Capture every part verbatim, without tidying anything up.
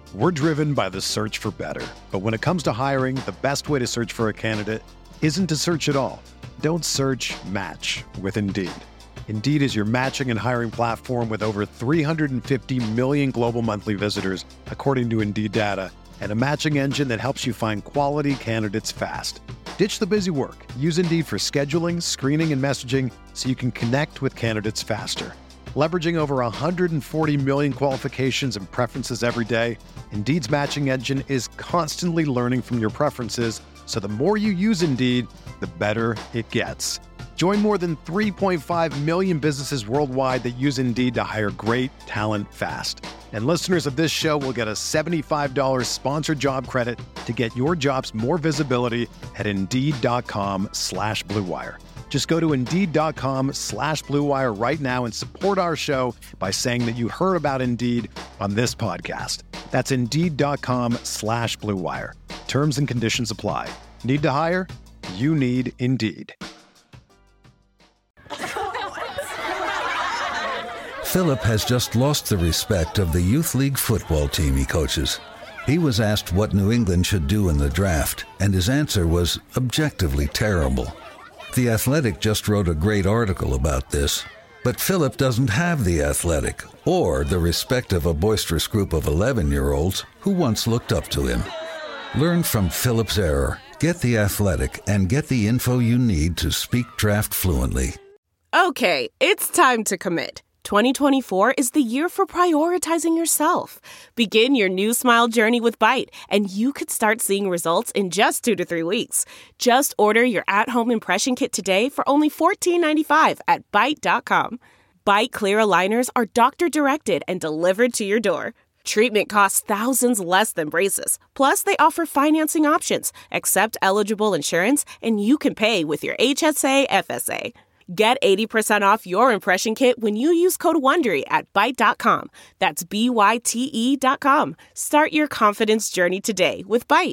We're driven by the search for better. But when it comes to hiring, the best way to search for a candidate isn't to search at all. Don't search, match with Indeed. Indeed is your matching and hiring platform with over three hundred fifty million global monthly visitors, according to Indeed data, and a matching engine that helps you find quality candidates fast. Ditch the busy work. Use Indeed for scheduling, screening, and messaging so you can connect with candidates faster. Leveraging over one hundred forty million qualifications and preferences every day, Indeed's matching engine is constantly learning from your preferences, so the more you use Indeed, the better it gets. Join more than three point five million businesses worldwide that use Indeed to hire great talent fast. And listeners of this show will get a seventy-five dollars sponsored job credit to get your jobs more visibility at Indeed.com slash Blue Wire. Just go to Indeed.com slash Blue Wire right now and support our show by saying that you heard about Indeed on this podcast. That's Indeed.com slash Blue Wire. Terms and conditions apply. Need to hire? You need Indeed. Philip has just lost the respect of the youth league football team he coaches. He was asked what New England should do in the draft, and his answer was objectively terrible. The Athletic just wrote a great article about this, but Philip doesn't have The Athletic or the respect of a boisterous group of eleven-year-olds who once looked up to him. Learn from Philip's error. Get The Athletic and get the info you need to speak draft fluently. Okay, it's time to commit. twenty twenty-four is the year for prioritizing yourself. Begin your new smile journey with Byte, and you could start seeing results in just two to three weeks. Just order your at-home impression kit today for only fourteen ninety-five at Byte dot com. Byte clear aligners are doctor-directed and delivered to your door. Treatment costs thousands less than braces. Plus, they offer financing options, accept eligible insurance, and you can pay with your H S A F S A. Get eighty percent off your impression kit when you use code WONDERY at Byte dot com. That's B Y T E dot com. Start your confidence journey today with Byte.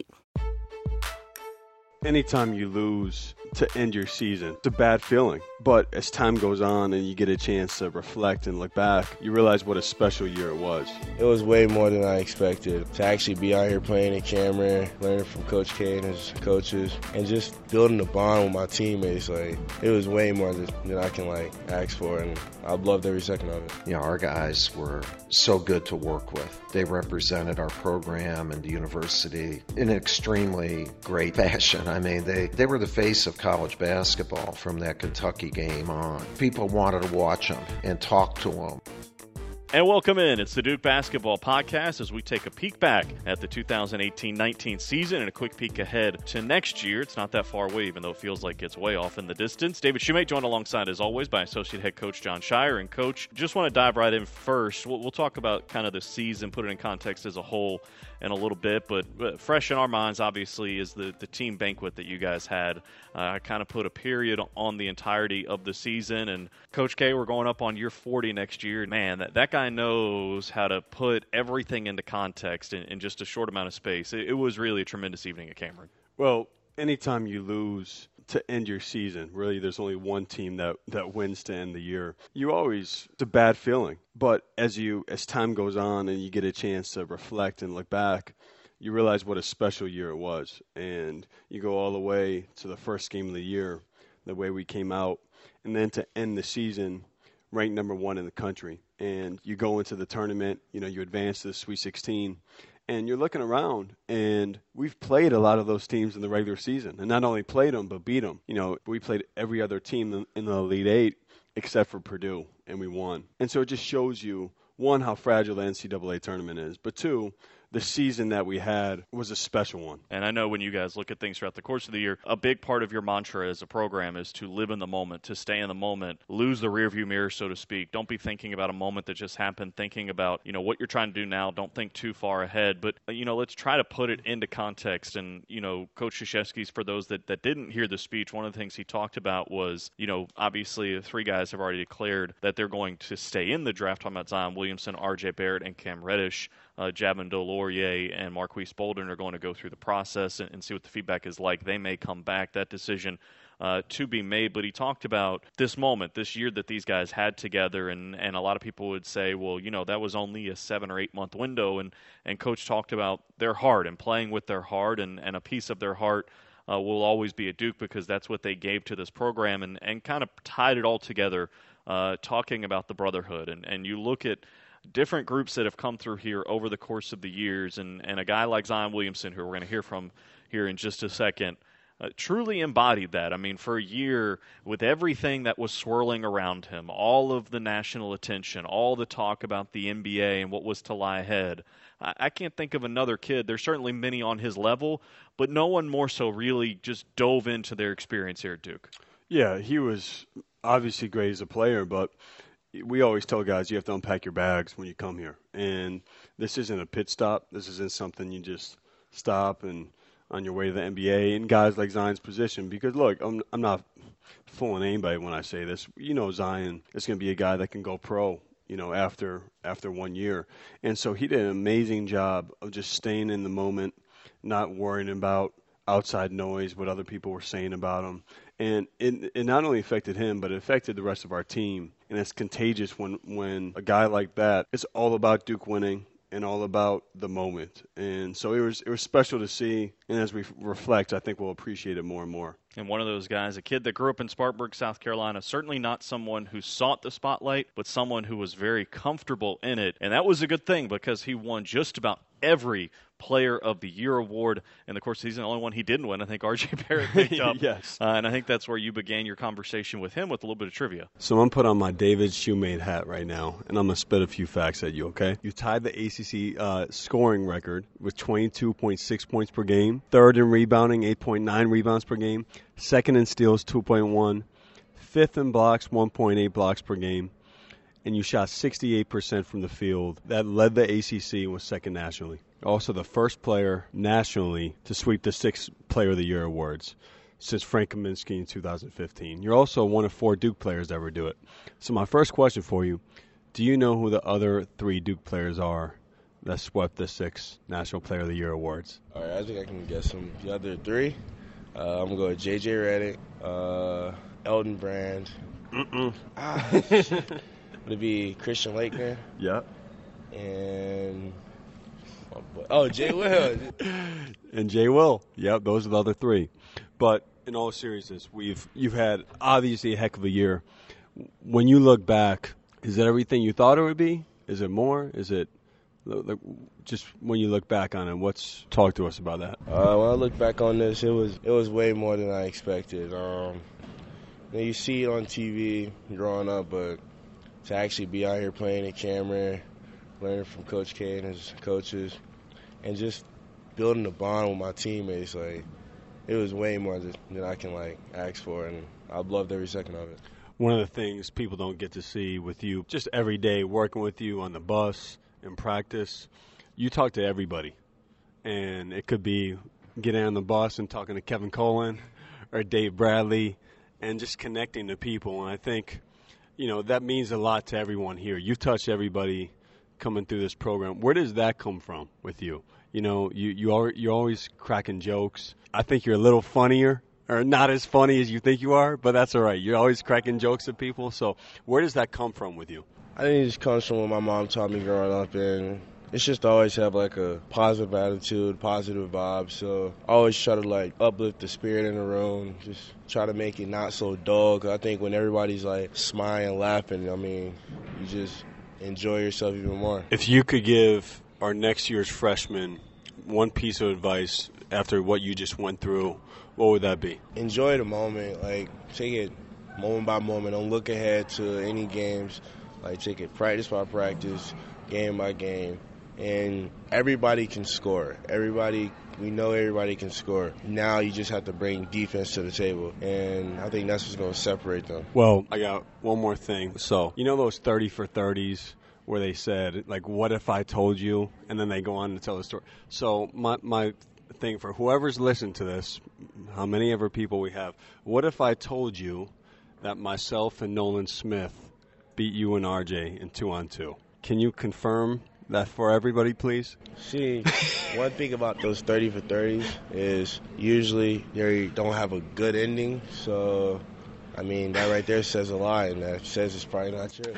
Anytime you lose to end your season, it's a bad feeling. But as time goes on and you get a chance to reflect and look back, you realize what a special year it was. It was way more than I expected. To actually be out here playing in Cameron, learning from Coach K and his coaches, and just building a bond with my teammates, like, it was way more than, than I can, like, ask for, and I've loved every second of it. You know, our guys were so good to work with. They represented our program and the university in an extremely great fashion. I mean, they, they were the face of college basketball from that Kentucky game on. People wanted to watch them and talk to them. And welcome in. It's the Duke Basketball Podcast as we take a peek back at the two thousand eighteen nineteen season and a quick peek ahead to next year. It's not that far away, even though it feels like it's way off in the distance. David Shoemate joined alongside, as always, by Associate Head Coach Jon Scheyer. And, Coach, just want to dive right in first. We'll, we'll talk about kind of the season, put it in context as a whole in a little bit. But, but fresh in our minds, obviously, is the, the team banquet that you guys had. Uh, I kind of put a period on the entirety of the season. And, Coach K, we're going up on year forty next year. Man, that, that guy knows how to put everything into context in, in just a short amount of space. It, it was really a tremendous evening at Cameron. Well, anytime you lose to end your season, really there's only one team that, that wins to end the year. You always, it's a bad feeling. But as you as time goes on and you get a chance to reflect and look back, you realize what a special year it was. And you go all the way to the first game of the year, the way we came out, and then to end the season ranked number one in the country. And you go into the tournament, you know, you advance to the Sweet sixteen, and you're looking around, and we've played a lot of those teams in the regular season. And not only played them, but beat them. You know, we played every other team in the Elite Eight except for Purdue, and we won. And so it just shows you, one, how fragile the N C double A tournament is, but two, the season that we had was a special one. And I know when you guys look at things throughout the course of the year, a big part of your mantra as a program is to live in the moment, to stay in the moment, lose the rearview mirror, so to speak. Don't be thinking about a moment that just happened, thinking about, you know, what you're trying to do now. Don't think too far ahead. But, you know, let's try to put it into context. And, you know, Coach Krzyzewski's, for those that, that didn't hear the speech, one of the things he talked about was, you know, obviously the three guys have already declared that they're going to stay in the draft. Talking about Zion Williamson, R J Barrett, and Cam Reddish. Uh, Javon Delorier and Marquise Bolden are going to go through the process and, and see what the feedback is like. They may come back. That decision uh, to be made. But he talked about this moment, this year that these guys had together, and, and a lot of people would say, well, you know, that was only a seven or eight month window, and, and Coach talked about their heart and playing with their heart, and, and a piece of their heart uh, will always be at Duke because that's what they gave to this program, and, and kind of tied it all together, uh, talking about the brotherhood. And, and you look at different groups that have come through here over the course of the years, and, and a guy like Zion Williamson, who we're going to hear from here in just a second, uh, truly embodied that. I mean, for a year, with everything that was swirling around him, all of the national attention, all the talk about the N B A and what was to lie ahead, I, I can't think of another kid. There's certainly many on his level, but no one more so really just dove into their experience here at Duke. Yeah, he was obviously great as a player, but we always tell guys you have to unpack your bags when you come here. And this isn't a pit stop. This isn't something you just stop and on your way to the N B A and guys like Zion's position. Because, look, I'm, I'm not fooling anybody when I say this. You know Zion is going to be a guy that can go pro, you know, after after one year. And so he did an amazing job of just staying in the moment, not worrying about outside noise, what other people were saying about him. And it, it not only affected him, but it affected the rest of our team. And it's contagious when, when a guy like that, it's all about Duke winning and all about the moment. And so it was it was special to see. And as we reflect, I think we'll appreciate it more and more. And one of those guys, a kid that grew up in Spartanburg, South Carolina, certainly not someone who sought the spotlight, but someone who was very comfortable in it. And that was a good thing because he won just about every Player of the Year award. And, of course, he's the only one he didn't win. I think R J Barrett picked up. Yes. Uh, and I think that's where you began your conversation with him with a little bit of trivia. So I'm going to put on my David Shoemate hat right now, and I'm going to spit a few facts at you, okay? You tied the A C C uh, scoring record with twenty-two point six points per game, third in rebounding, eight point nine rebounds per game, second in steals, two point one, fifth in blocks, one point eight blocks per game, and you shot sixty-eight percent from the field. That led the A C C and was second nationally. Also the first player nationally to sweep the six Player of the Year awards since Frank Kaminsky in two thousand fifteen. You're also one of four Duke players to ever do it. So my first question for you, do you know who the other three Duke players are that swept the six National Player of the Year awards? All right, I think I can guess them. The other three, uh, I'm going to go with J J Redick, uh, Elton Brand. Mm-mm. Ah, would it be Christian Laettner? Yep. And oh, Jay Will. And Jay Will. Yep, those are the other three. But in all seriousness, we've you've had obviously a heck of a year. When you look back, is it everything you thought it would be? Is it more? Is it like, just when you look back on it? What's talk to us about that? Uh, when I look back on this, it was it was way more than I expected. Um, you know, you see it on T V growing up, but to actually be out here playing in Cameron, learning from Coach K and his coaches, and just building a bond with my teammates, like, it was way more than I can, like, ask for, and I've loved every second of it. One of the things people don't get to see with you, just every day working with you on the bus, in practice, you talk to everybody. And it could be getting on the bus and talking to Kevin Colan or Dave Bradley and just connecting to people. And I think, you know, that means a lot to everyone here. You've touched everybody coming through this program. Where does that come from with you? You know, you, you are, you're always cracking jokes. I think you're a little funnier, or not as funny as you think you are, but that's all right. You're always cracking jokes at people. So where does that come from with you? I think it just comes from what my mom taught me growing up, and it's just to always have, like, a positive attitude, positive vibes. So I always try to, like, uplift the spirit in the room, just try to make it not so dull. 'Cause I think when everybody's, like, smiling, laughing, I mean, you just enjoy yourself even more. If you could give our next year's freshmen one piece of advice after what you just went through, what would that be? Enjoy the moment. Like, take it moment by moment. Don't look ahead to any games. Like, take it practice by practice, game by game. And everybody can score. Everybody, we know everybody can score. Now you just have to bring defense to the table. And I think that's what's going to separate them. Well, I got one more thing. So, you know those thirty for thirties where they said, like, what if I told you? And then they go on to tell the story. So my my thing for whoever's listened to this, how many ever people we have, what if I told you that myself and Nolan Smith beat you and R J in two on two? Can you confirm that for everybody, please? See, one thing about those thirty for thirties is usually they don't have a good ending. So, I mean, that right there says a lot, and that says it's probably not true.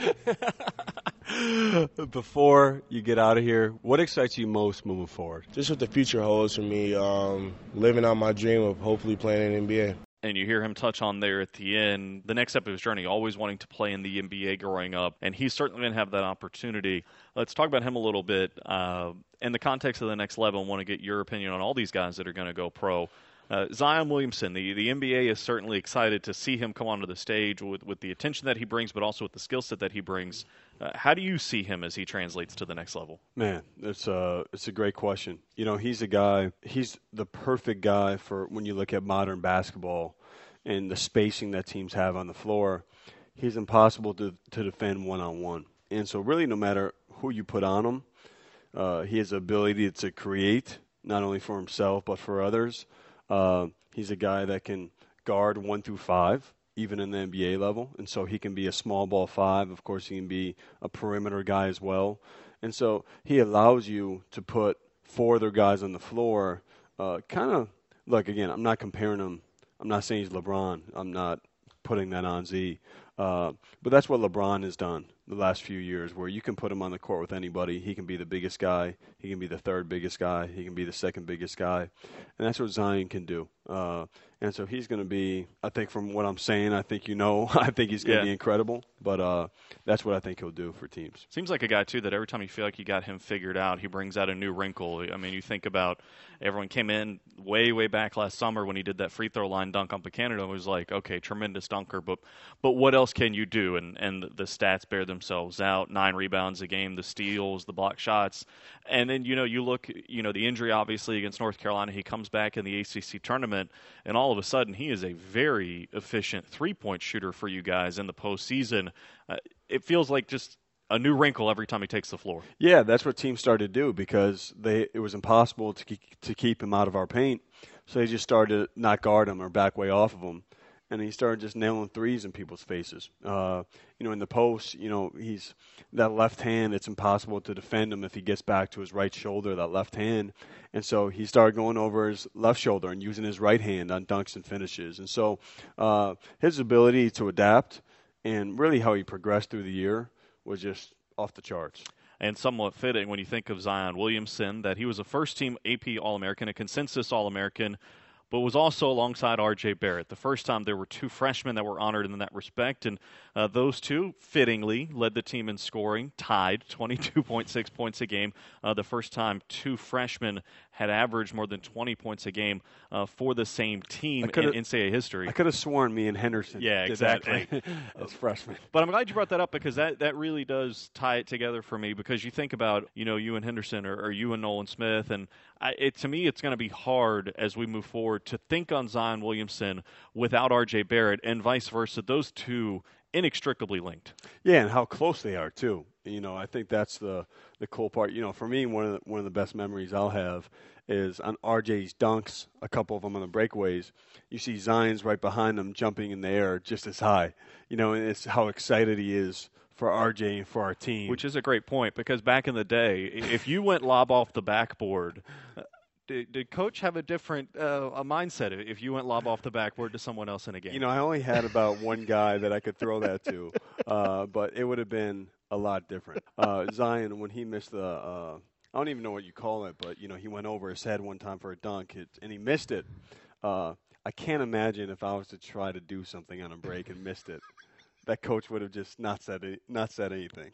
Before you get out of here, what excites you most moving forward? Just what the future holds for me, um, living out my dream of hopefully playing in the N B A. And you hear him touch on there at the end, the next step of his journey, always wanting to play in the N B A growing up, and he's certainly going to have that opportunity. Let's talk about him a little bit. Uh, in the context of the next level, I want to get your opinion on all these guys that are going to go pro. Uh, Zion Williamson, the, the N B A is certainly excited to see him come onto the stage with, with the attention that he brings, but also with the skill set that he brings. Uh, how do you see him as he translates to the next level? Man, it's a, it's a great question. You know, he's a guy, he's the perfect guy for when you look at modern basketball and the spacing that teams have on the floor. He's impossible to, to defend one-on-one. And so really no matter who you put on him, uh, he has the ability to create, not only for himself but for others. Uh, he's a guy that can guard one through five, even in the N B A level. And so he can be a small ball five. Of course, he can be a perimeter guy as well. And so he allows you to put four other guys on the floor. Uh, kind of, look, again, I'm not comparing him. I'm not saying he's LeBron. I'm not putting that on Z. Uh, but that's what LeBron has done the last few years, where you can put him on the court with anybody. He can be the biggest guy. He can be the third biggest guy. He can be the second biggest guy. And that's what Zion can do. Uh, and so he's going to be, I think from what I'm saying, I think you know, I think he's going to yeah. be incredible. But uh, that's what I think he'll do for teams. Seems like a guy, too, that every time you feel like you got him figured out, he brings out a new wrinkle. I mean, you think about everyone came in way, way back last summer when he did that free throw line dunk on Canada. It was like, okay, tremendous dunker, but but what else can you do? And, and the stats bear themselves out. Nine rebounds a game, the steals, the block shots. And then, you know, you look, you know, the injury, obviously, against North Carolina. He comes back in the A C C tournament, and all of a sudden he is a very efficient three-point shooter for you guys in the postseason. Uh, it feels like just a new wrinkle every time he takes the floor. Yeah, that's what teams started to do because they it was impossible to keep, to keep him out of our paint. So they just started to not guard him or back way off of him. And he started just nailing threes in people's faces. Uh, you know, in the post, you know, he's that left hand, it's impossible to defend him if he gets back to his right shoulder, that left hand. And so he started going over his left shoulder and using his right hand on dunks and finishes. And so uh, his ability to adapt and really how he progressed through the year was just off the charts. And somewhat fitting when you think of Zion Williamson, that he was a first-team A P All-American, a consensus All-American, but was also alongside R J Barrett. The first time there were two freshmen that were honored in that respect, and uh, those two, fittingly, led the team in scoring, tied twenty-two point six points a game. Uh, the first time two freshmen had averaged more than twenty points a game uh, for the same team in N C double A history. I could have sworn me and Henderson yeah, did exactly. that as freshmen. But I'm glad you brought that up because that, that really does tie it together for me, because you think about, you know, you and Henderson or, or you and Nolan Smith, and I, it, to me it's going to be hard as we move forward to think on Zion Williamson without R J Barrett and vice versa. Those two inextricably linked. Yeah, and how close they are too. You know, I think that's the the cool part. You know, for me, one of the, one of the best memories I'll have is on R J's dunks, a couple of them on the breakaways. You see Zion's right behind him jumping in the air just as high. You know, and it's how excited he is for R J and for our team. Which is a great point, because back in the day, if you went lob off the backboard, Did, did Coach have a different uh, a mindset if you went lob off the backboard to someone else in a game? You know, I only had about one guy that I could throw that to, uh, but it would have been a lot different. Uh, Zion, when he missed the, uh, I don't even know what you call it, but, you know, he went over his head one time for a dunk, it, and he missed it. Uh, I can't imagine if I was to try to do something on a break and missed it. That coach would have just not said it, not said anything.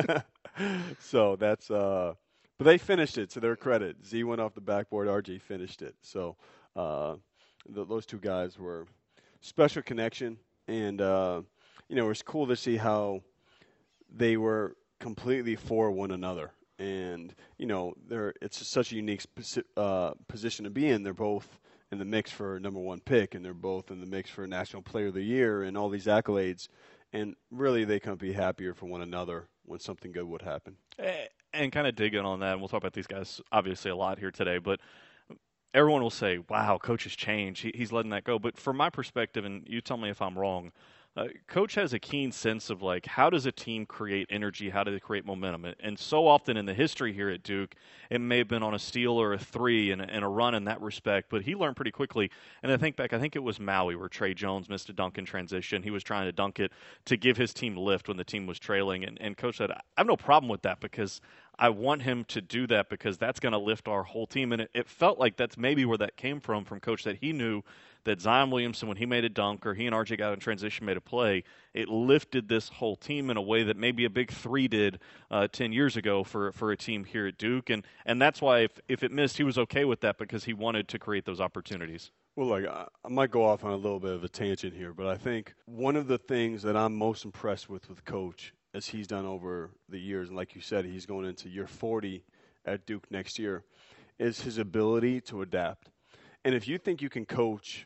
So that's uh, – but they finished it, to their credit. Z went off the backboard. R J finished it. So uh, th- those two guys were special connection. And, uh, you know, it was cool to see how they were completely for one another. And, you know, they're it's such a unique speci- uh, position to be in. They're both in the mix for number one pick, and they're both in the mix for National Player of the Year and all these accolades. And really they couldn't be happier for one another when something good would happen. And kind of digging on that, and we'll talk about these guys obviously a lot here today, but everyone will say, wow, Coach has changed. He, he's letting that go. But from my perspective, and you tell me if I'm wrong, uh, Coach has a keen sense of, like, how does a team create energy? How do they create momentum? And so often in the history here at Duke, it may have been on a steal or a three and, and a run in that respect, but he learned pretty quickly. And I think back, I think it was Maui where Trey Jones missed a dunk in transition. He was trying to dunk it to give his team lift when the team was trailing. And, and Coach said, I have no problem with that because I want him to do that because that's going to lift our whole team. And it, it felt like that's maybe where that came from, from Coach, that he knew that Zion Williamson, when he made a dunk or he and R J got in transition, made a play, it lifted this whole team in a way that maybe a big three did uh, ten years ago for, for a team here at Duke. And, and that's why if, if it missed, he was okay with that because he wanted to create those opportunities. Well, like, I might go off on a little bit of a tangent here, but I think one of the things that I'm most impressed with with Coach as he's done over the years, and like you said, he's going into year forty at Duke next year, is his ability to adapt. And if you think you can coach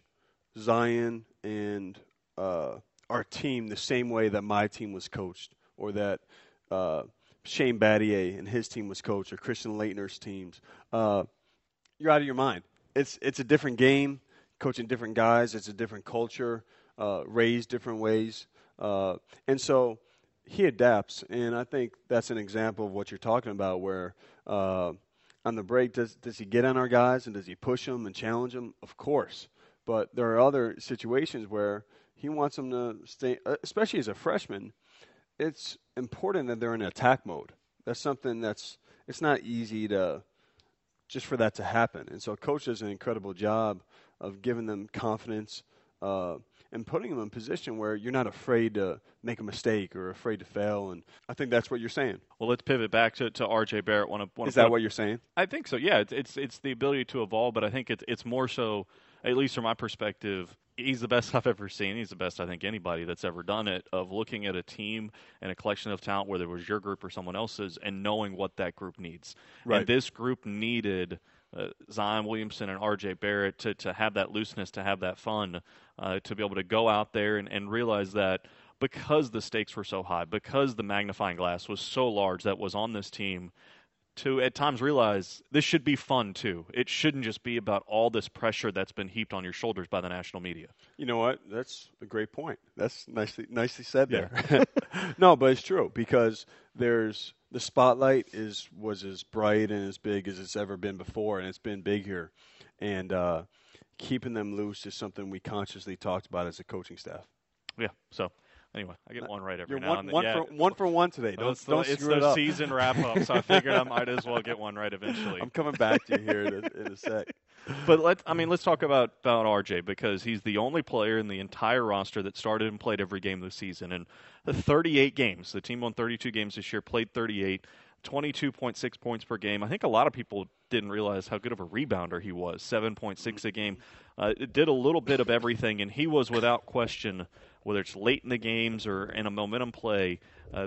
Zion and uh, our team the same way that my team was coached, or that uh, Shane Battier and his team was coached, or Christian Leitner's teams, uh, you're out of your mind. It's it's a different game, coaching different guys. It's a different culture, uh, raised different ways. Uh, and so he adapts, and I think that's an example of what you're talking about where uh, on the break, does does he get on our guys and does he push them and challenge them? Of course. But there are other situations where he wants them to stay, especially as a freshman. It's important that they're in attack mode. That's something that's – it's not easy to – just for that to happen. And so Coach does an incredible job of giving them confidence uh, and putting them in a position where you're not afraid to make a mistake or afraid to fail. And I think that's what you're saying. Well, let's pivot back to, to R J Barrett. Wanna, wanna Is that up, what you're saying? I think so, yeah. It's, it's it's the ability to evolve, but I think it's it's more so, at least from my perspective, he's the best I've ever seen. He's the best, I think, anybody that's ever done it, of looking at a team and a collection of talent, whether it was your group or someone else's, and knowing what that group needs. Right. And this group needed uh, Zion Williamson and R J Barrett to, to have that looseness, to have that fun, uh, to be able to go out there and, and realize that because the stakes were so high, because the magnifying glass was so large that was on this team, to at times realize this should be fun too. It shouldn't just be about all this pressure that's been heaped on your shoulders by the national media. You know what? That's a great point. That's nicely nicely said Yeah. there. No, but it's true because there's the spotlight is was as bright and as big as it's ever been before, and it's been big here. And uh, keeping them loose is something we consciously talked about as a coaching staff. Yeah, so anyway, I get one right every You're now one, and then. one, yeah. for, one for one today. Don't, Well, it's the, don't it's screw it the up. season wrap-up, so I figured I might as well get one right eventually. I'm coming back to you here in a, in a sec. But let's, I mean, let's talk about, about R J because he's the only player in the entire roster that started and played every game this season. And the thirty-eight games, the team won thirty-two games this year, played thirty-eight, twenty-two point six points per game. I think a lot of people didn't realize how good of a rebounder he was, seven point six a game. Uh, it did a little bit of everything, and he was without question, whether it's late in the games or in a momentum play, uh,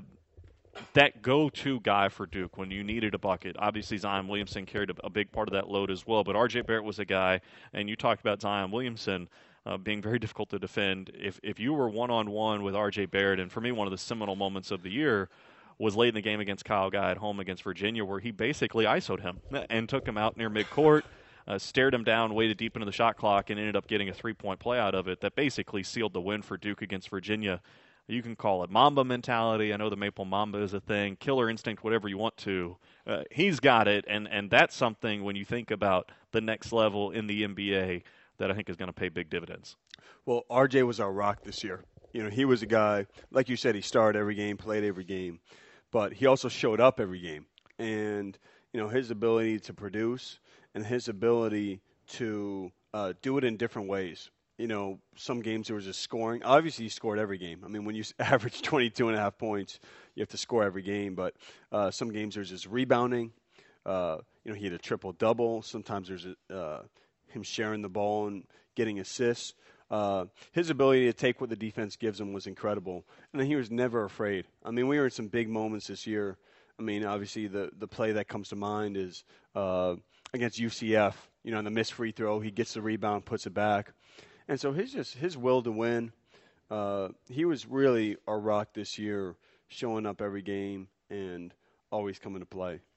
that go-to guy for Duke when you needed a bucket. Obviously, Zion Williamson carried a, a big part of that load as well, but R J Barrett was a guy, and you talked about Zion Williamson uh, being very difficult to defend. If if you were one-on-one with R J Barrett, and for me, one of the seminal moments of the year was late in the game against Kyle Guy at home against Virginia, where he basically I S O'd him and took him out near midcourt, uh, stared him down, waited deep into the shot clock, and ended up getting a three-point play out of it that basically sealed the win for Duke against Virginia. You can call it Mamba mentality. I know the Maple Mamba is a thing. Killer instinct, whatever you want to. Uh, he's got it, and, and that's something when you think about the next level in the N B A that I think is going to pay big dividends. Well, R J was our rock this year. You know, he was a guy, like you said, he started every game, played every game, but he also showed up every game. And, you know, his ability to produce and his ability to uh, do it in different ways. You know, some games there was a scoring. Obviously, he scored every game. I mean, when you average twenty-two and a half points, you have to score every game. But uh, some games there's just rebounding. Uh, you know, he had a triple-double. Sometimes there's a, uh, him sharing the ball and getting assists. Uh, his ability to take what the defense gives him was incredible. And then he was never afraid. I mean, we were in some big moments this year. I mean, obviously, the, the play that comes to mind is uh, against U C F. You know, on the missed free throw, he gets the rebound, puts it back. And so his just his will to win, uh, he was really our rock this year, showing up every game and always coming to play.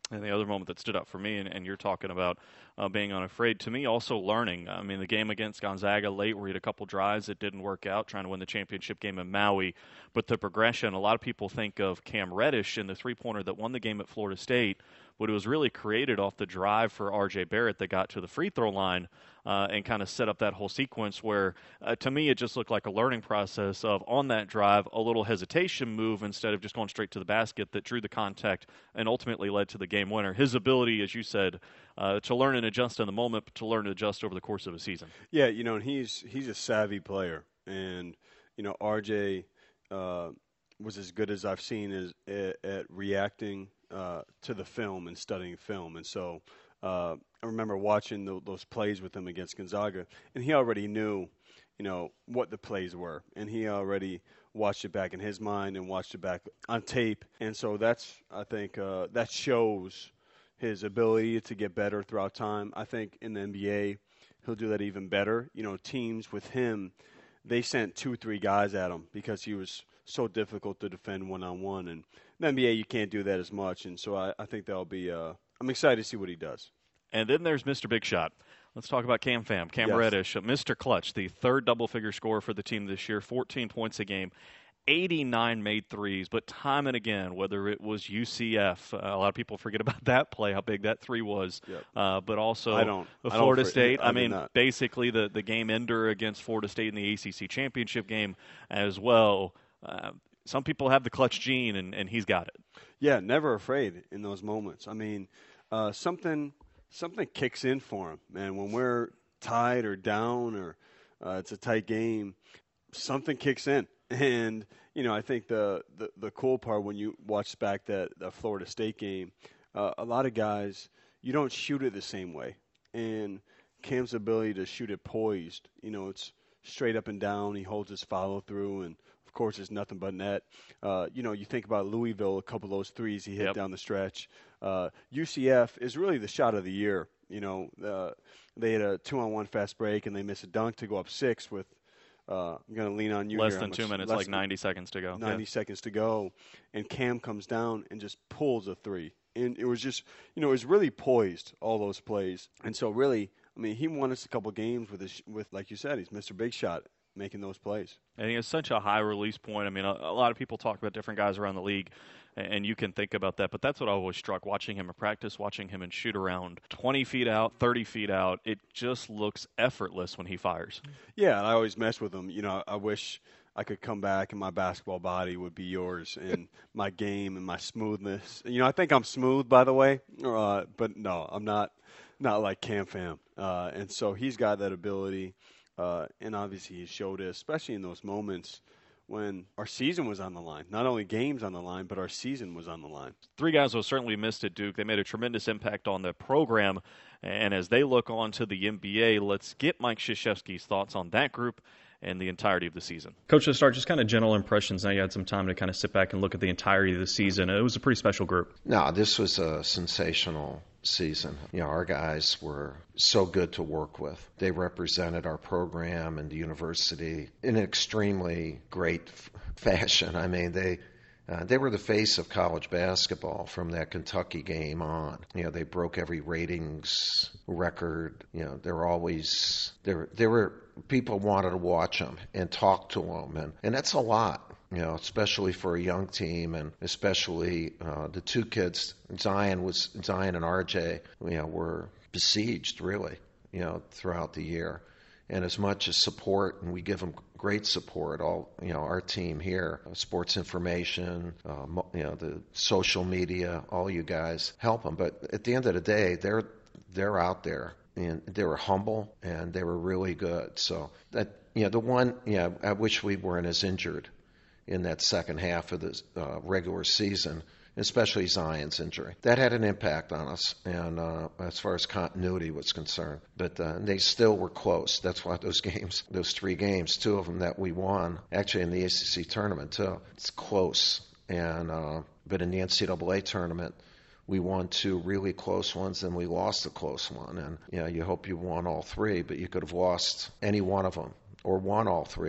And the other moment that stood out for me, and, and you're talking about uh, being unafraid, to me also learning. I mean, the game against Gonzaga late where he had a couple drives that didn't work out, trying to win the championship game in Maui. But the progression, a lot of people think of Cam Reddish and the three-pointer that won the game at Florida State, but it was really created off the drive for R J Barrett that got to the free throw line uh, and kind of set up that whole sequence where, uh, to me, it just looked like a learning process of, on that drive, a little hesitation move instead of just going straight to the basket that drew the contact and ultimately led to the game winner. His ability, as you said, uh, to learn and adjust in the moment, but to learn and adjust over the course of a season. Yeah, you know, and he's he's a savvy player. And, you know, R J uh, was as good as I've seen as, at, at reacting uh, to the film and studying film. And so uh, I remember watching the, those plays with him against Gonzaga, and he already knew, you know, what the plays were. And he already watched it back in his mind and watched it back on tape. And so that's, I think, uh, that shows his ability to get better throughout time. I think in the N B A, he'll do that even better. You know, teams with him, they sent two, three guys at him because he was so difficult to defend one-on-one. And in the N B A, you can't do that as much. And so I, I think that'll be uh, – I'm excited to see what he does. And then there's Mister Big Shot. Let's talk about Cam Fam, Cam yes. Reddish, Mister Clutch, the third double-figure scorer for the team this year, fourteen points a game, eighty-nine made threes, but time and again, whether it was U C F, uh, a lot of people forget about that play, how big that three was, yep. uh, but also I don't, Florida I don't State. I, I mean, not. basically the, the game ender against Florida State in the A C C championship game as well. Uh, some people have the clutch gene, and, and he's got it. Yeah, never afraid in those moments. I mean, uh, something something kicks in for him, man. When we're tied or down or uh, it's a tight game, something kicks in. And, you know, I think the, the, the cool part when you watch back that, that Florida State game, uh, a lot of guys, you don't shoot it the same way. And Cam's ability to shoot it poised, you know, it's straight up and down. He holds his follow through, and, of course, it's nothing but net. Uh, you know, you think about Louisville, a couple of those threes he hit yep. down the stretch. Uh, U C F is really the shot of the year. You know, uh, they had a two-on-one fast break, and they missed a dunk to go up six with uh, – I'm going to lean on you Less here. than two minutes, like ninety seconds to go. ninety yeah. seconds to go, and Cam comes down and just pulls a three. And it was just – you know, it was really poised, all those plays. And so really, I mean, he won us a couple games with, his, with like you said, he's Mister Big Shot making those plays. And he has such a high release point. I mean, a, a lot of people talk about different guys around the league, and you can think about that. But that's what I always struck, watching him in practice, watching him in shoot around twenty feet out, thirty feet out. It just looks effortless when he fires. Yeah, and I always mess with him. You know, I wish I could come back and my basketball body would be yours and my game and my smoothness. You know, I think I'm smooth, by the way, uh, but no, I'm not not like Cam Fam. Uh, and so he's got that ability. Uh, and obviously he showed it, especially in those moments when our season was on the line. Not only games on the line, but our season was on the line. Three guys who certainly missed at Duke. They made a tremendous impact on the program. And as they look on to the N B A, let's get Mike Krzyzewski's thoughts on that group and the entirety of the season. Coach, to start, just kind of general impressions. Now you had some time to kind of sit back and look at the entirety of the season. It was a pretty special group. No, this was a sensational season. You know, our guys were so good to work with. They represented our program and the university in an extremely great f- fashion. I mean, they uh, they were the face of college basketball from that Kentucky game on. You know, they broke every ratings record. You know, they're always there. There were people wanted to watch them and talk to them, and and that's a lot. You know, especially for a young team, and especially uh, the two kids, Zion was Zion and R J, you know, were besieged really, you know, throughout the year. And as much as support, and we give them great support, all, you know, our team here, uh, sports information, uh, mo- you know, the social media, all you guys help them. But at the end of the day, they're they're out there, and they were humble and they were really good. So that, you know, the one, you know, I wish we weren't as injured in that second half of the uh, regular season, especially Zion's injury. That had an impact on us, and uh, as far as continuity was concerned. But uh, they still were close. That's why those games, those three games, two of them that we won, actually in the A C C tournament too, it's close. And uh, but in the N C double A tournament, we won two really close ones, and we lost a close one. And you know, you hope you won all three, but you could have lost any one of them or won all three of them.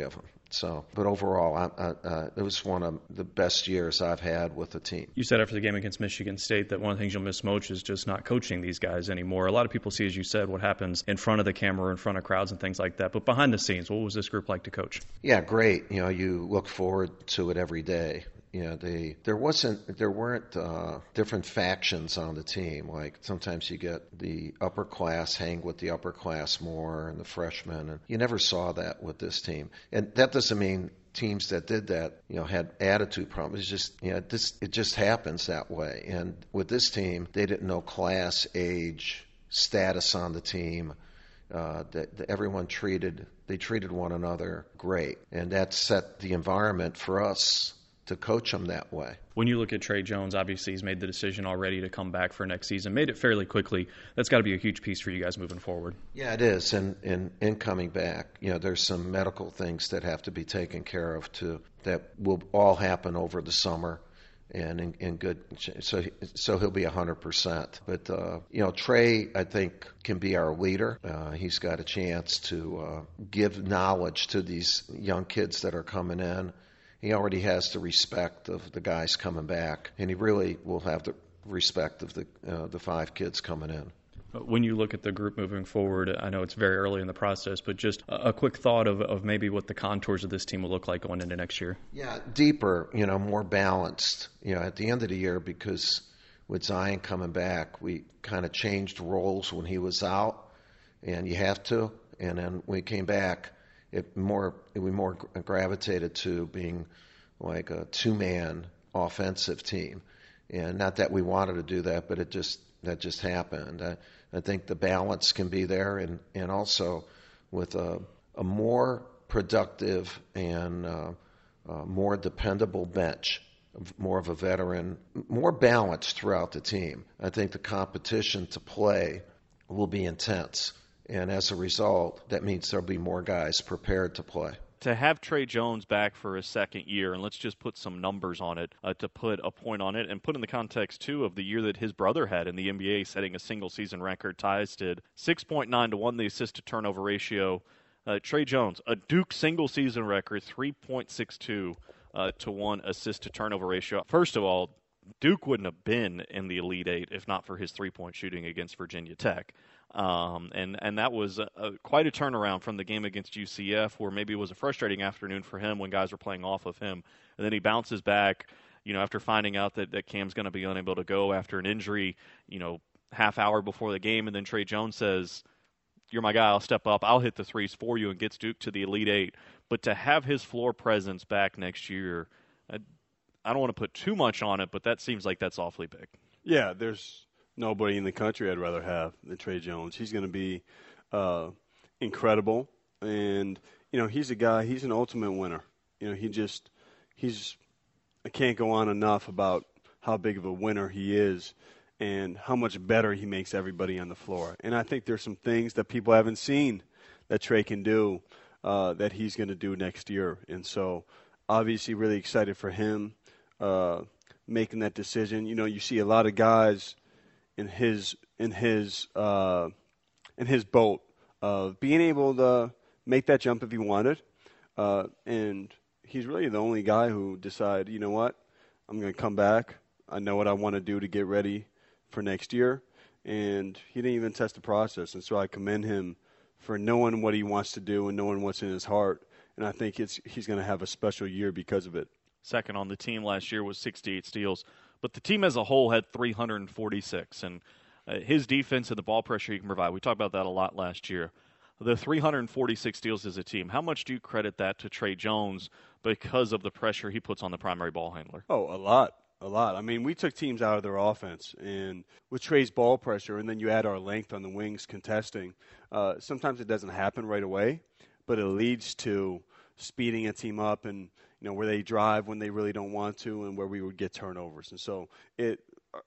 So, but overall, I, I, uh, it was one of the best years I've had with the team. You said after the game against Michigan State that one of the things you'll miss most is just not coaching these guys anymore. A lot of people see, as you said, what happens in front of the camera, in front of crowds and things like that. But behind the scenes, what was this group like to coach? Yeah, great. You know, you look forward to it every day. You know, they there wasn't there weren't uh, different factions on the team. Like sometimes you get the upper class hang with the upper class more and the freshmen, and you never saw that with this team. And that doesn't mean teams that did that, you know, had attitude problems. It's just, you know, this it just happens that way. And with this team, they didn't know class, age, status on the team. Uh, that, that everyone treated they treated one another great, and that set the environment for us to coach them that way. When you look at Tre Jones, obviously he's made the decision already to come back for next season, made it fairly quickly. That's got to be a huge piece for you guys moving forward. Yeah, it is. And in, in coming back, you know, there's some medical things that have to be taken care of too, that will all happen over the summer. And in, in good, so so he'll be one hundred percent. But, uh, you know, Tre, I think, can be our leader. Uh, he's got a chance to uh, give knowledge to these young kids that are coming in. He already has the respect of the guys coming back, and he really will have the respect of the uh, the five kids coming in. When you look at the group moving forward, I know it's very early in the process, but just a quick thought of, of maybe what the contours of this team will look like going into next year. Yeah, deeper, you know, more balanced. You know, at the end of the year, because with Zion coming back, we kind of changed roles when he was out, and you have to. And then when he came back, it more it we more gravitated to being like a two-man offensive team. And not that we wanted to do that, but it just that just happened. I, I think the balance can be there, and, and also with a, a more productive and uh, uh, more dependable bench, more of a veteran, more balanced throughout the team. I think the competition to play will be intense. And as a result, that means there'll be more guys prepared to play. To have Tre Jones back for a second year, and let's just put some numbers on it, uh, to put a point on it, and put in the context, too, of the year that his brother had in the N B A, setting a single-season record. Tyus did six point nine to one, the assist-to-turnover ratio. Uh, Tre Jones, a Duke single-season record, three point six two uh, to one assist-to-turnover ratio. First of all, Duke wouldn't have been in the Elite Eight if not for his three-point shooting against Virginia Tech. Um, and, and that was a, a, quite a turnaround from the game against U C F, where maybe it was a frustrating afternoon for him when guys were playing off of him. And then he bounces back, you know, after finding out that, that Cam's going to be unable to go after an injury, you know, half hour before the game. And then Tre Jones says, "You're my guy, I'll step up, I'll hit the threes for you," and gets Duke to the Elite Eight. But to have his floor presence back next year, I, I don't want to put too much on it, but that seems like that's awfully big. Yeah, there's nobody in the country I'd rather have than Tre Jones. He's going to be uh, incredible, and you know he's a guy. He's an ultimate winner. You know he just he's. I can't go on enough about how big of a winner he is, and how much better he makes everybody on the floor. And I think there's some things that people haven't seen that Tre can do uh, that he's going to do next year. And so, obviously, really excited for him uh, making that decision. You know, you see a lot of guys in his in his uh, in his boat of being able to make that jump if he wanted, uh, and he's really the only guy who decided, you know what, I'm going to come back. I know what I want to do to get ready for next year, and he didn't even test the process. And so I commend him for knowing what he wants to do and knowing what's in his heart. And I think it's he's going to have a special year because of it. Second on the team last year was sixty-eight steals. But the team as a whole had three hundred forty-six, and uh, his defense and the ball pressure he can provide, we talked about that a lot last year. The three hundred forty-six steals as a team, how much do you credit that to Tre Jones because of the pressure he puts on the primary ball handler? Oh, a lot, a lot. I mean, we took teams out of their offense, and with Tre's ball pressure, and then you add our length on the wings contesting, uh, sometimes it doesn't happen right away, but it leads to speeding a team up and, you know, where they drive when they really don't want to and where we would get turnovers. And so it,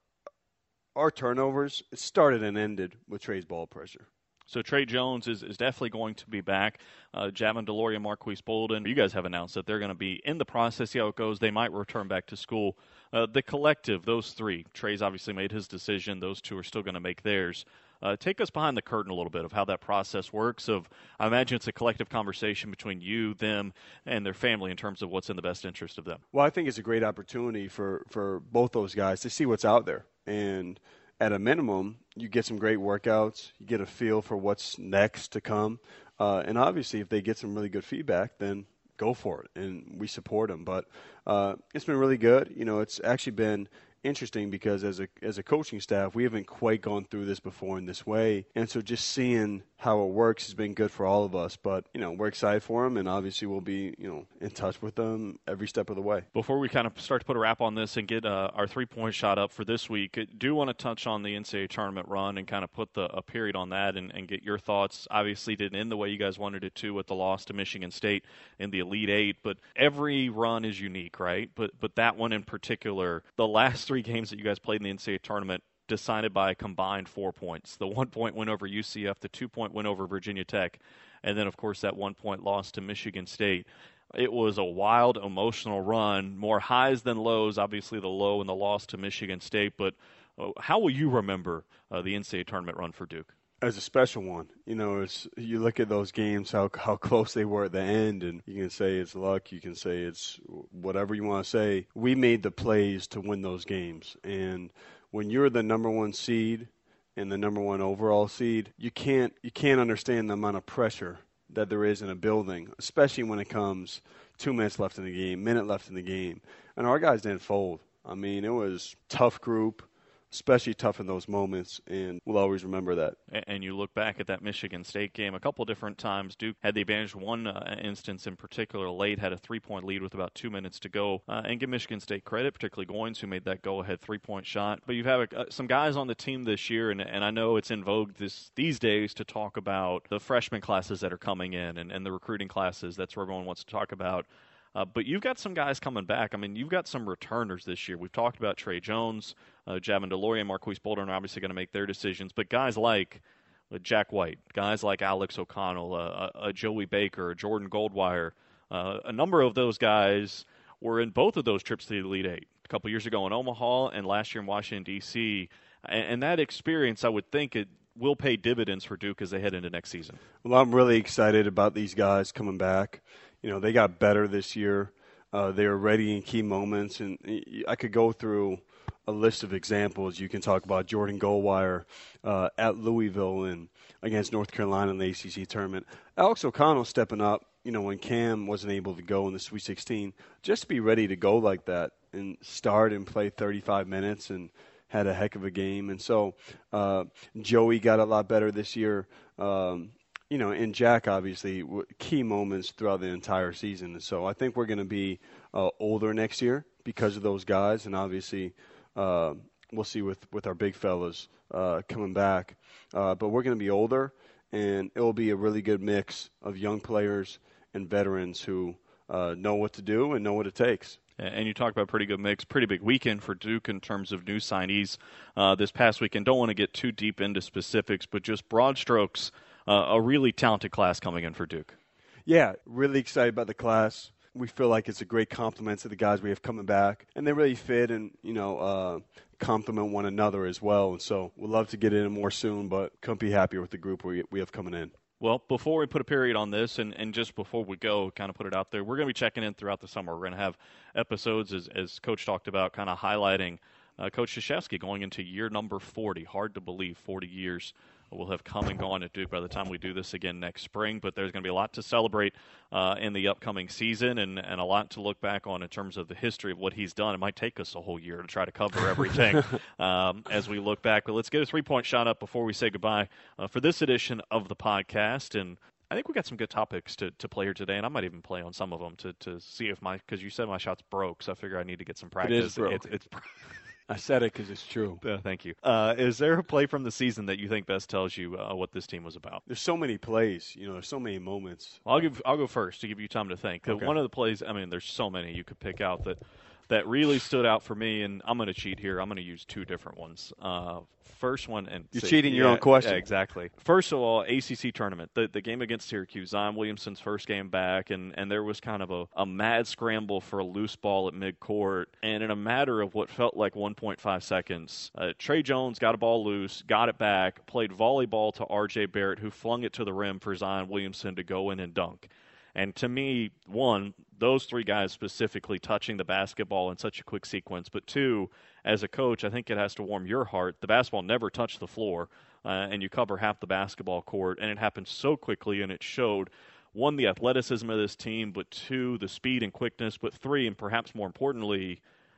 our turnovers, it started and ended with Tre's ball pressure. So Tre Jones is, is definitely going to be back. Uh, Javon DeLoria, Marquise Bolden, you guys have announced that they're going to be in the process, see how it goes. They might return back to school. Uh, the collective, those three, Tre's obviously made his decision. Those two are still going to make theirs. Uh, take us behind the curtain a little bit of how that process works. Of I imagine it's a collective conversation between you, them, and their family in terms of what's in the best interest of them. Well, I think it's a great opportunity for, for both those guys to see what's out there. And at a minimum, you get some great workouts. You get a feel for what's next to come. Uh, and obviously, if they get some really good feedback, then go for it. And we support them. But uh, it's been really good. You know, it's actually been interesting because as a as a coaching staff, we haven't quite gone through this before in this way. And so just seeing how it works has been good for all of us. But, you know, we're excited for them, and obviously we'll be, you know, in touch with them every step of the way. Before we kind of start to put a wrap on this and get uh, our three-point shot up for this week, I do want to touch on the N C double A tournament run and kind of put the, a period on that and, and get your thoughts. Obviously didn't end the way you guys wanted it to with the loss to Michigan State in the Elite Eight, but every run is unique, right? But, but that one in particular, the last three games that you guys played in the N C double A tournament decided by a combined four points. The one-point win over U C F, the two-point win over Virginia Tech, and then, of course, that one-point loss to Michigan State. It was a wild, emotional run, more highs than lows, obviously the low and the loss to Michigan State. But uh, how will you remember uh, the N C double A tournament run for Duke? As a special one. You know, it's, you look at those games, how how close they were at the end, and you can say it's luck, you can say it's whatever you want to say. We made the plays to win those games, and when you're the number one seed and the number one overall seed, you can't you can't understand the amount of pressure that there is in a building, especially when it comes two minutes left in the game, minute left in the game. And our guys didn't fold. I mean, it was a tough group, especially tough in those moments, and we'll always remember that. And you look back at that Michigan State game a couple different times. Duke had the advantage. One uh, instance in particular, late, had a three-point lead with about two minutes to go. Uh, and give Michigan State credit, particularly Goins, who made that go-ahead three-point shot. But you have uh, some guys on the team this year, and, and I know it's in vogue this, these days to talk about the freshman classes that are coming in and, and the recruiting classes. That's what everyone wants to talk about. Uh, but you've got some guys coming back. I mean, you've got some returners this year. We've talked about Trey Jones, uh, Javin DeLaurier, and Marquise Bolden are obviously going to make their decisions. But guys like uh, Jack White, guys like Alex O'Connell, uh, uh, uh, Joey Baker, Jordan Goldwire, uh, a number of those guys were in both of those trips to the Elite Eight, a couple years ago in Omaha and last year in Washington, D C And, and that experience, I would think it will pay dividends for Duke as they head into next season. Well, I'm really excited about these guys coming back. You know, they got better this year. Uh, they were ready in key moments. And I could go through a list of examples. You can talk about Jordan Goldwire uh, at Louisville and against North Carolina in the A C C tournament. Alex O'Connell stepping up, you know, when Cam wasn't able to go in the Sweet sixteen, just to be ready to go like that and start and play thirty-five minutes and had a heck of a game. And so uh, Joey got a lot better this year. Um You know, and Jack, obviously, key moments throughout the entire season. So I think we're going to be uh, older next year because of those guys. And obviously, uh, we'll see with, with our big fellas uh, coming back. Uh, but we're going to be older, and it will be a really good mix of young players and veterans who uh, know what to do and know what it takes. And you talk about pretty good mix, pretty big weekend for Duke in terms of new signees uh, this past weekend. Don't want to get too deep into specifics, but just broad strokes. Uh, a really talented class coming in for Duke. Yeah, really excited about the class. We feel like it's a great compliment to the guys we have coming back, and they really fit and, you know, uh, complement one another as well. And so we'd love to get in more soon, but couldn't be happier with the group we, we have coming in. Well, before we put a period on this, and, and just before we go, kind of put it out there, we're going to be checking in throughout the summer. We're going to have episodes, as, as Coach talked about, kind of highlighting uh, Coach Krzyzewski going into year number forty. Hard to believe, forty years will have come and gone at Duke by the time we do this again next spring. But there's going to be a lot to celebrate uh, in the upcoming season and, and a lot to look back on in terms of the history of what he's done. It might take us a whole year to try to cover everything um, as we look back. But let's get a three-point shot up before we say goodbye uh, for this edition of the podcast. And I think we got some good topics to, to play here today, and I might even play on some of them to, to see if my – because you said my shot's broke, so I figure I need to get some practice. It is broke. It's, it's I said it because it's true. Uh, thank you. Uh, is there a play from the season that you think best tells you uh, what this team was about? There's so many plays. You know, there's so many moments. I'll give. I'll go first to give you time to think. Okay. One of the plays, I mean, there's so many you could pick out that, that really stood out for me, and I'm going to cheat here. I'm going to use two different ones. Uh, first one, and you're say, cheating yeah, your own question. Yeah, exactly. First of all, A C C tournament, the the game against Syracuse, Zion Williamson's first game back, and, and there was kind of a, a mad scramble for a loose ball at midcourt, and in a matter of what felt like one point five seconds, uh, Trey Jones got a ball loose, got it back, played volleyball to R J Barrett, who flung it to the rim for Zion Williamson to go in and dunk. And to me, one, those three guys specifically touching the basketball in such a quick sequence. But two, as a coach, I think it has to warm your heart. The basketball never touched the floor, uh, and you cover half the basketball court. And it happened so quickly, and it showed, one, the athleticism of this team, but two, the speed and quickness. But three, and perhaps more importantly,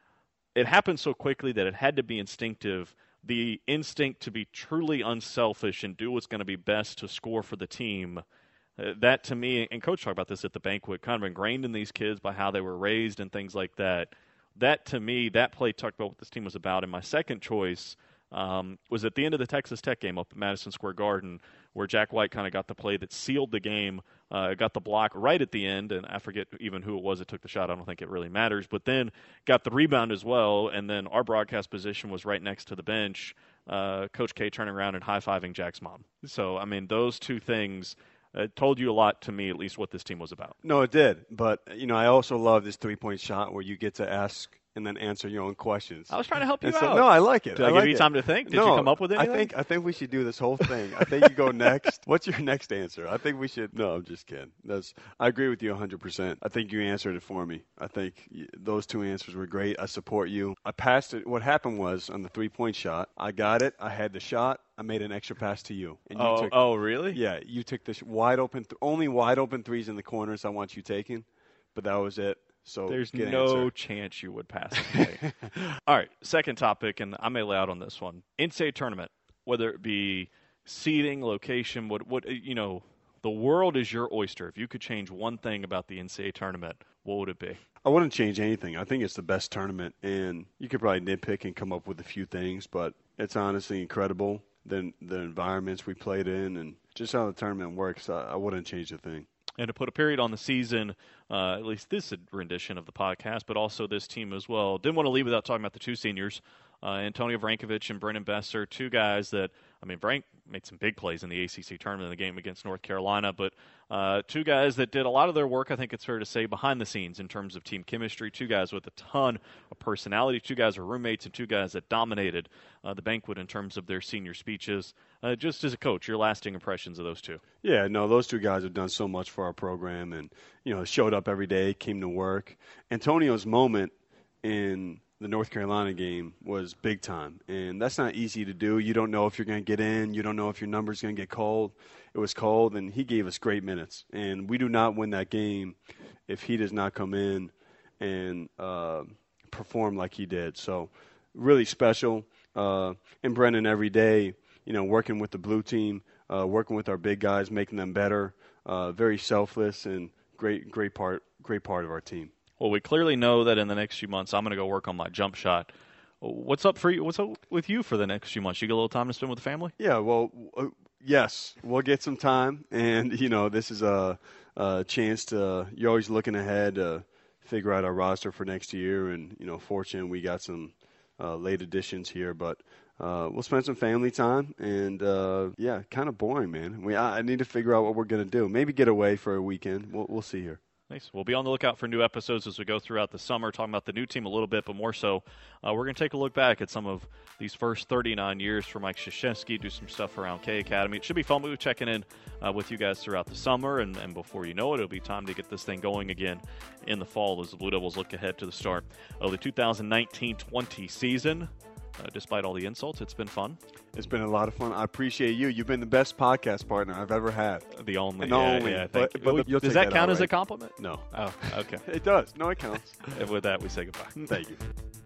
it happened so quickly that it had to be instinctive. The instinct to be truly unselfish and do what's going to be best to score for the team. Uh, that, to me, and Coach talked about this at the banquet, kind of ingrained in these kids by how they were raised and things like that. That, to me, that play talked about what this team was about. And my second choice um, was at the end of the Texas Tech game up at Madison Square Garden, where Jack White kind of got the play that sealed the game, uh, got the block right at the end, and I forget even who it was that took the shot. I don't think it really matters. But then got the rebound as well, and then our broadcast position was right next to the bench, uh, Coach K turning around and high-fiving Jack's mom. So, I mean, those two things – it told you a lot, to me, at least, what this team was about. No, it did. But, you know, I also love this three-point shot where you get to ask and then answer your own questions. I was trying to help you so, out. No, I like it. Did I, I like give you it. time to think? Did no, you come up with anything? I think I think we should do this whole thing. I think you go next. What's your next answer? I think we should. No, I'm just kidding. That's. I agree with you one hundred percent. I think you answered it for me. I think those two answers were great. I support you. I passed it. What happened was on the three-point shot, I got it. I had the shot. I made an extra pass to you. And you oh, took, oh, really? Yeah, you took the sh- wide open, th- only wide open threes in the corners I want you taking, but that was it. So there's no answer. chance you would pass it. All right, second topic, and I may lay out on this one. N C double A tournament, whether it be seating, location, what, what you know, the world is your oyster. If you could change one thing about the N C double A tournament, what would it be? I wouldn't change anything. I think it's the best tournament, and you could probably nitpick and come up with a few things, but it's honestly incredible. The, the environments we played in and just how the tournament works, I, I wouldn't change a thing. And to put a period on the season, uh, at least this rendition of the podcast, but also this team as well. Didn't want to leave without talking about the two seniors, uh, Antonio Vrankovic and Brennan Besser, two guys that, I mean, Vrank made some big plays in the A C C tournament in the game against North Carolina, but uh, two guys that did a lot of their work, I think it's fair to say, behind the scenes in terms of team chemistry, two guys with a ton of personality, two guys are roommates, and two guys that dominated uh, the banquet in terms of their senior speeches. Uh, just as a coach, your lasting impressions of those two? Yeah, no, those two guys have done so much for our program and, you know, showed up every day, came to work. Antonio's moment in the North Carolina game was big time, and that's not easy to do. You don't know if you're going to get in. You don't know if your number's going to get called. It was cold, and he gave us great minutes. And we do not win that game if he does not come in and uh, perform like he did. So really special. Uh, and Brennan every day, you know, working with the blue team, uh, working with our big guys, making them better, uh, very selfless and great, great part, great part of our team. Well, we clearly know that in the next few months, I'm going to go work on my jump shot. What's up for you? What's up with you for the next few months? You get a little time to spend with the family? Yeah, well, uh, yes, we'll get some time, and you know, this is a, a chance to. You're always looking ahead to figure out our roster for next year, and you know, fortunate we got some uh, late additions here, but. Uh, we'll spend some family time, and uh, yeah, kind of boring, man. We I, I need to figure out what we're gonna do. Maybe get away for a weekend. We'll we'll see here. Nice. We'll be on the lookout for new episodes as we go throughout the summer, talking about the new team a little bit, but more so, uh, we're going to take a look back at some of these first thirty-nine years for Mike Krzyzewski, do some stuff around K Academy. It should be fun. We'll be checking in uh, with you guys throughout the summer, and, and before you know it, it'll be time to get this thing going again in the fall as the Blue Devils look ahead to the start of the two thousand nineteen twenty season. Uh, despite all the insults, it's been fun. It's been a lot of fun. I appreciate you. You've been the best podcast partner I've ever had. The only. The yeah, only. Yeah, but, but, but does that, that count as right? a compliment? No. Oh, okay. It does. No, it counts. And with that, we say goodbye. Thank you.